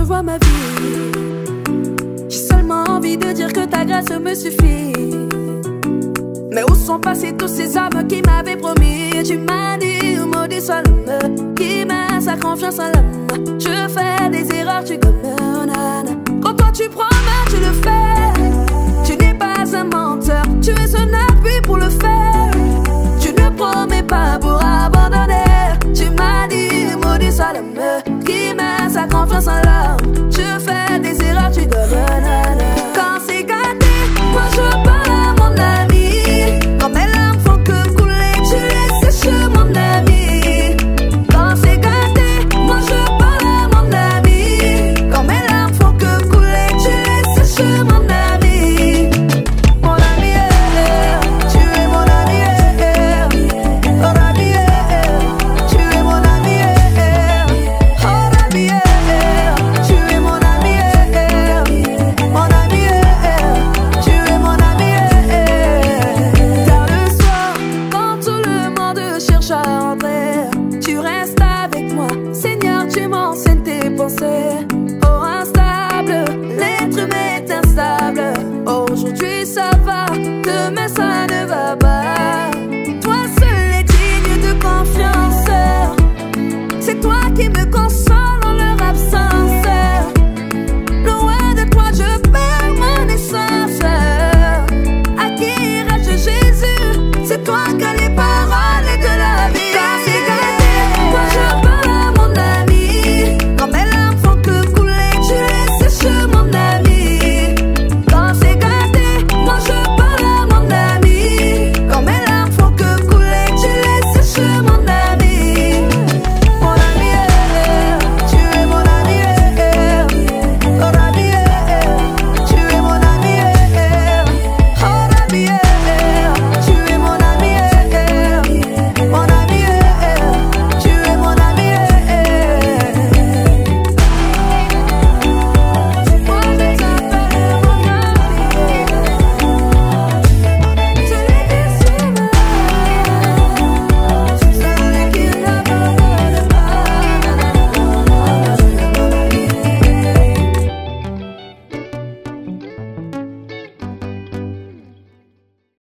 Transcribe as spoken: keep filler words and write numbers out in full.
vois ma vie. J'ai seulement envie de dire que ta grâce me suffit. Mais où sont passés tous ces hommes qui m'avaient promis? Tu m'as dit, maudit soit l'homme qui met sa confiance en l'homme. Je fais des erreurs, tu commets. Quand toi tu promets, tu le fais. Tu n'es pas un menteur, tu es un